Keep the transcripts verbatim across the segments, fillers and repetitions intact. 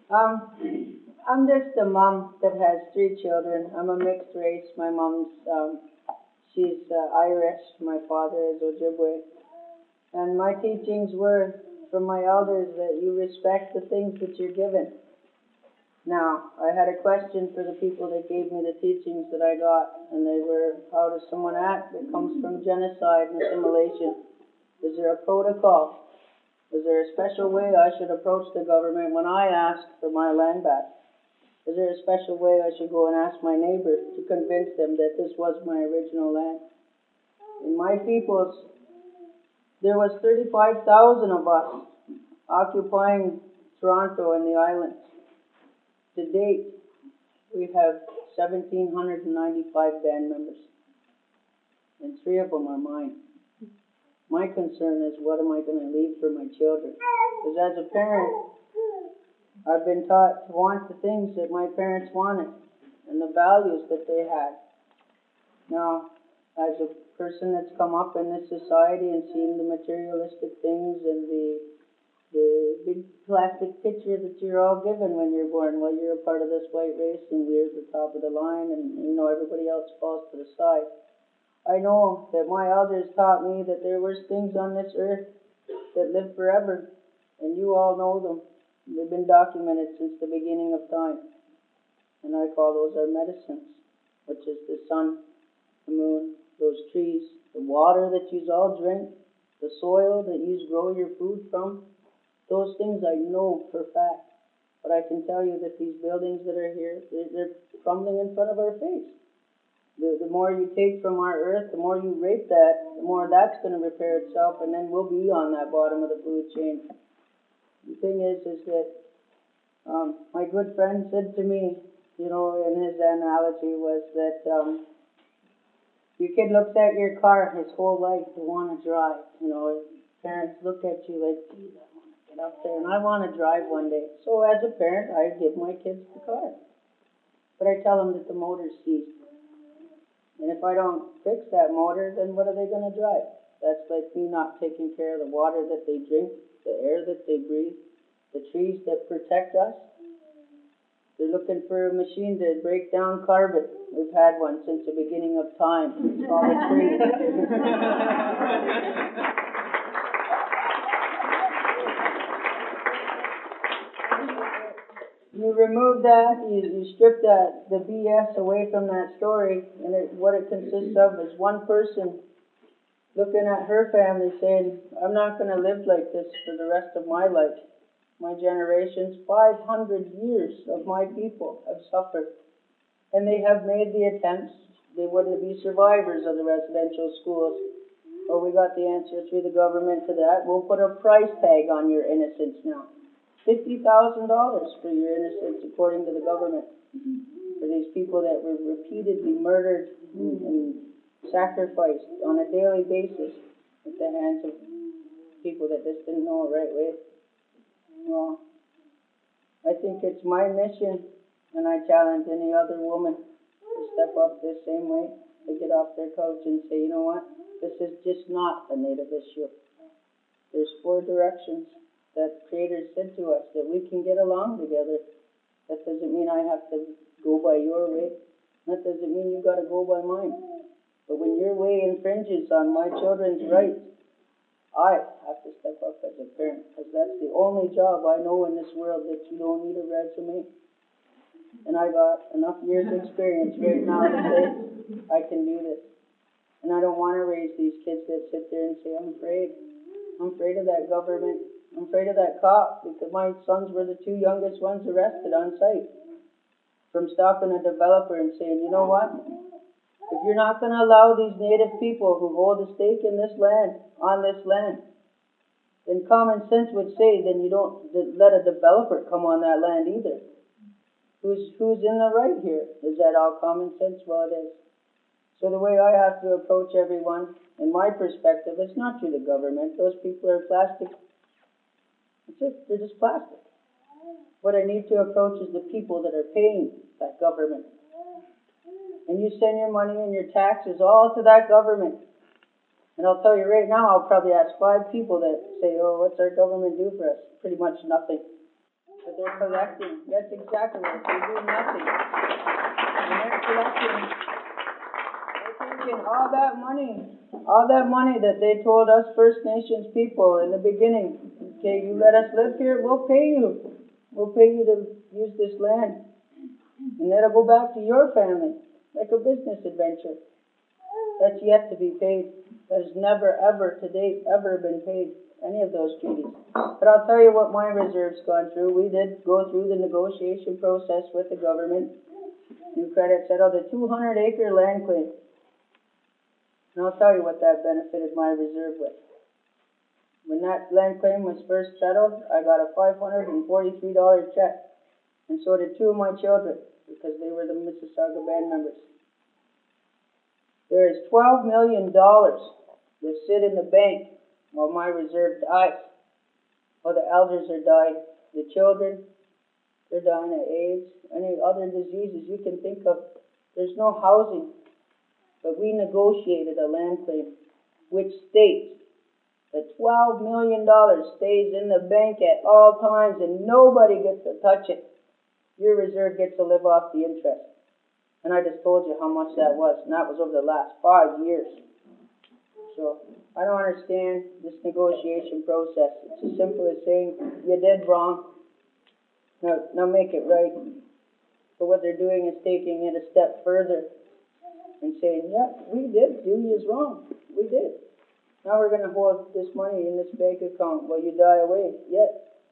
Um, I'm just a mom that has three children. I'm a mixed race. My mom's, um, she's uh, Irish. My father is Ojibwe. And my teachings were from my elders that you respect the things that you're given. Now, I had a question for the people that gave me the teachings that I got, and they were, how does someone act that comes from genocide and assimilation? Is there a protocol? Is there a special way I should approach the government when I ask for my land back? Is there a special way I should go and ask my neighbor to convince them that this was my original land? In my peoples, there was thirty-five thousand of us occupying Toronto and the islands. To date, we have one thousand seven hundred ninety-five band members, and three of them are mine. My concern is, what am I going to leave for my children? Because as a parent, I've been taught to want the things that my parents wanted and the values that they had. Now, as a person that's come up in this society and seen the materialistic things and the the big plastic picture that you're all given when you're born, well, you're a part of this white race and we're the top of the line and, you know, everybody else falls to the side. I know that my elders taught me that there was things on this earth that live forever, and you all know them. They've been documented since the beginning of time. And I call those our medicines, which is the sun, the moon, those trees, the water that you all drink, the soil that you grow your food from. Those things I know for a fact. But I can tell you that these buildings that are here, they're, they're crumbling in front of our face. The, the more you take from our earth, the more you rape that, the more that's going to repair itself, and then we'll be on that bottom of the food chain. The thing is, is that um, my good friend said to me, you know, in his analogy was that um, your kid looks at your car his whole life to want to drive. You know, parents look at you like, geez, I want to get up there and I want to drive one day. So as a parent, I give my kids the car. But I tell them that the motor's seized. And if I don't fix that motor, then what are they going to drive? That's like me not taking care of the water that they drink, the air that they breathe, the trees that protect us. They're looking for a machine to break down carbon. We've had one since the beginning of time. It's called a tree. You remove that, you, you strip that, the B S away from that story, and it, what it consists of is one person looking at her family saying, I'm not going to live like this for the rest of my life. My generations, five hundred years of my people have suffered. And they have made the attempts. They wouldn't be survivors of the residential schools. Well, we got the answer through the government to that. We'll put a price tag on your innocence now. fifty thousand dollars for your innocence, according to the government. For these people that were repeatedly murdered and, and sacrificed on a daily basis at the hands of people that just didn't know the right way. Well, I think it's my mission, and I challenge any other woman to step up this same way, to get off their couch and say, you know what, this is just not a Native issue. There's four directions that Creator said to us that we can get along together. That doesn't mean I have to go by your way. That doesn't mean you got to go by mine. But when your way infringes on my children's rights, I have to step up as a parent, because that's the only job I know in this world that you don't need a resume. And I got enough years experience right now to say I can do this. And I don't want to raise these kids that sit there and say, I'm afraid. I'm afraid of that government. I'm afraid of that cop, because my sons were the two youngest ones arrested on site from stopping a developer and saying, you know what? If you're not going to allow these Native people who hold a stake in this land, on this land, then common sense would say, then you don't let a developer come on that land either. Who's, who's in the right here? Is that all common sense? Well, it is. So the way I have to approach everyone, in my perspective, it's not through the government. Those people are plastic. It's just, they're just plastic. What I need to approach is the people that are paying that government. And you send your money and your taxes all to that government. And I'll tell you right now, I'll probably ask five people that say, oh, what's our government do for us? Pretty much nothing. But they're collecting. That's exactly right. They do nothing. And they're collecting. They're taking all that money, all that money that they told us First Nations people in the beginning. Okay, you let us live here, we'll pay you. We'll pay you to use this land. And that'll go back to your family, like a business adventure. That's yet to be paid. That has never, ever, to date, ever been paid, any of those treaties. But I'll tell you what my reserve's gone through. We did go through the negotiation process with the government. New Credit settled a two hundred acre land claim. And I'll tell you what that benefited my reserve with. When that land claim was first settled, I got a five hundred forty-three dollar check. And so did two of my children, because they were the Mississauga band members. There is twelve million dollars that sit in the bank while my reserve dies. While the elders are dying. The children, they're dying of AIDS, any other diseases you can think of. There's no housing. But we negotiated a land claim which states that twelve million dollars stays in the bank at all times and nobody gets to touch it. Your reserve gets to live off the interest. And I just told you how much that was, and that was over the last five years. So, I don't understand this negotiation process. It's as simple as saying, you did wrong, now, now make it right. But what they're doing is taking it a step further and saying, yeah, we did do you wrong. We did. Now we're going to hold this money in this bank account while you die away. Yes.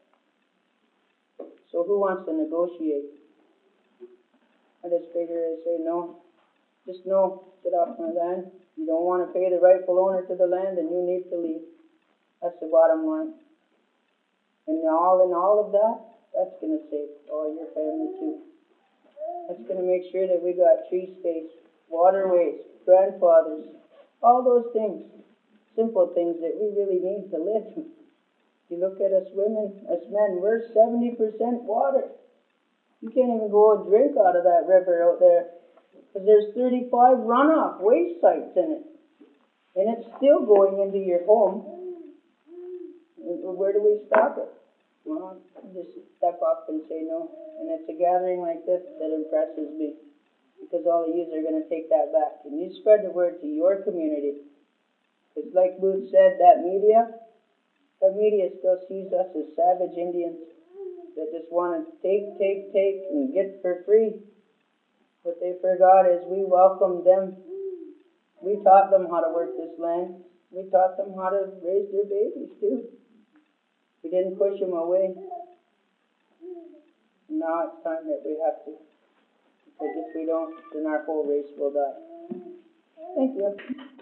So who wants to negotiate? I just figure I say no. Just no. Get off my land. You don't want to pay the rightful owner to the land, then you need to leave. That's the bottom line. And all in all of that, that's going to save all your family too. That's going to make sure that we got tree space, waterways, grandfathers, all those things. Simple things that we really need to live. You look at us women, us men, we're seventy percent water. You can't even go and drink out of that river out there because there's thirty-five runoff waste sites in it. And it's still going into your home. Where do we stop it? Well, just step up and say no. And it's a gathering like this that impresses me because all of you are going to take that back. And you spread the word to your community. Because like Booth said, that media, that media still sees us as savage Indians that just want to take, take, take, and get for free. What they forgot is we welcomed them. We taught them how to work this land. We taught them how to raise their babies too. We didn't push them away. Now it's time that we have to. Because if we don't, then our whole race will die. Thank you.